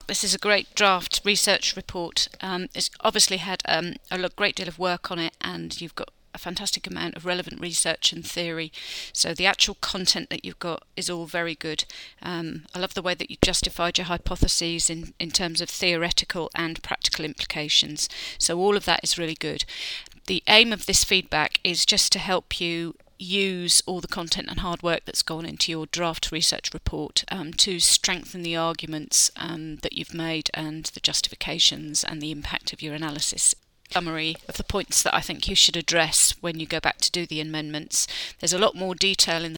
This is a great draft research report. It's obviously had great deal of work on it, and you've got a fantastic amount of relevant research and theory. So the actual content that you've got is all very good. I love the way that you justified your hypotheses in terms of theoretical and practical implications. So all of that is really good. The aim of this feedback is just to help you use all the content and hard work that's gone into your draft research report to strengthen the arguments that you've made and the justifications and the impact of your analysis. Summary of the points that I think you should address when you go back to do the amendments. There's a lot more detail in